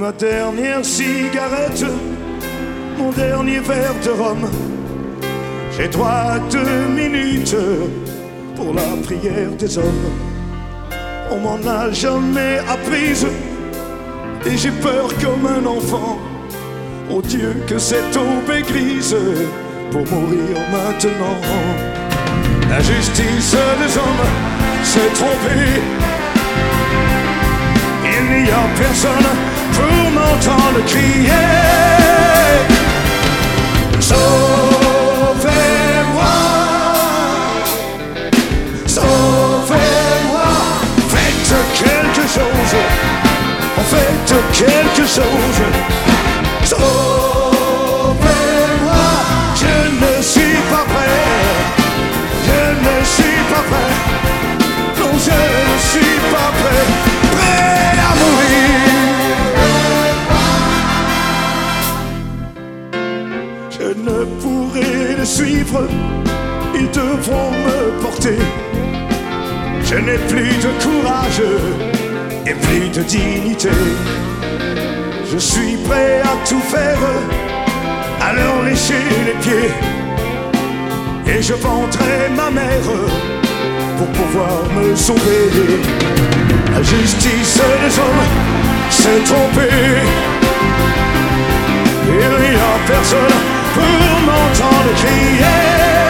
ma dernière cigarette, mon dernier verre de rhum. J'ai droit à 2 minutes pour la prière des hommes. On m'en a jamais apprise et j'ai peur comme un enfant. Oh Dieu, que cette aube est grise pour mourir maintenant. La justice des hommes s'est trompée. Il n'y a personne pour m'entendre crier. Sauvez-moi, sauvez-moi, faites quelque chose, faites quelque chose. Sauvez-moi, je ne suis pas prêt, je ne suis pas prêt, non je ne suis pas prêt, prêt à mourir. Je ne pourrai les suivre, ils devront me porter. Je n'ai plus de courage et plus de dignité. Je suis prêt à tout faire, à leur lécher les pieds. Et je vendrai ma mère pour pouvoir me sauver. La justice des hommes s'est trompée. Il n'y a personne pour m'entendre crier.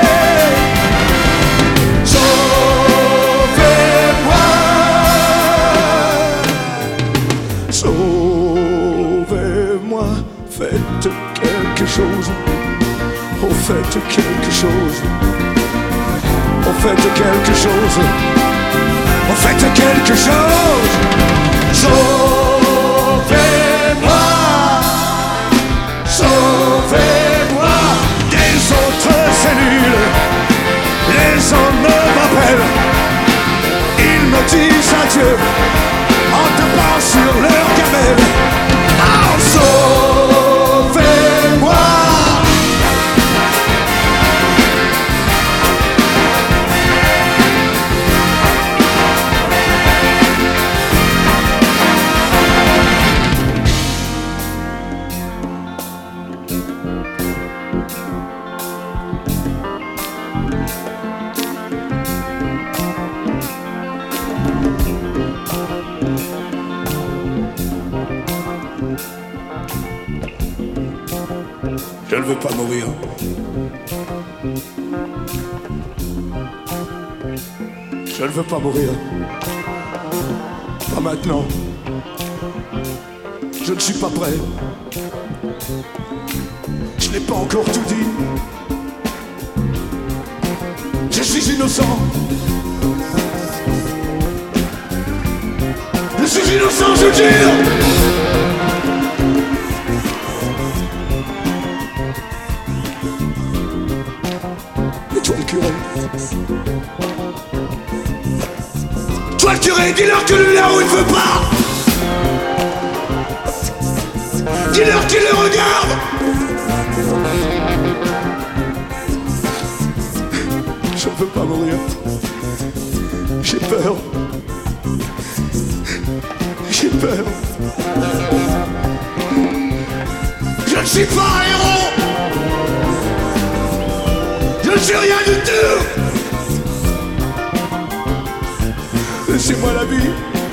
Sauvez-moi, sauvez-moi, faites quelque chose. Oh, faites quelque chose. Oh, faites quelque chose. Oh, faites quelque chose. Sauvez-moi, sauvez-moi des autres cellules. Les hommes m'appellent, ils me disent adieu en tapant sur leur gamelle. Oh, sauvez-moi. Je ne veux pas mourir. Je ne veux pas mourir. Pas maintenant. Je ne suis pas prêt. Je n'ai pas encore tout dit. Je suis innocent. Je suis innocent, je jure. Toi le curé, toi le curé, dis-leur que le là-haut il veut pas. Dis-leur qu'il le regarde. Je ne veux pas mourir. J'ai peur. J'ai peur. Je ne suis pas un héros. Je ne suis rien du tout. Laissez-moi la vie.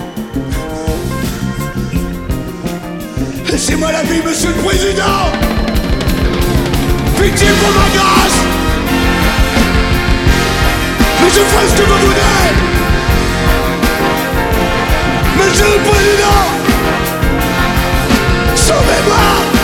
Laissez-moi la vie, monsieur le président. Pitié pour ma grâce. Mais je ferai ce que vous voulez. Monsieur le président, sauvez-moi.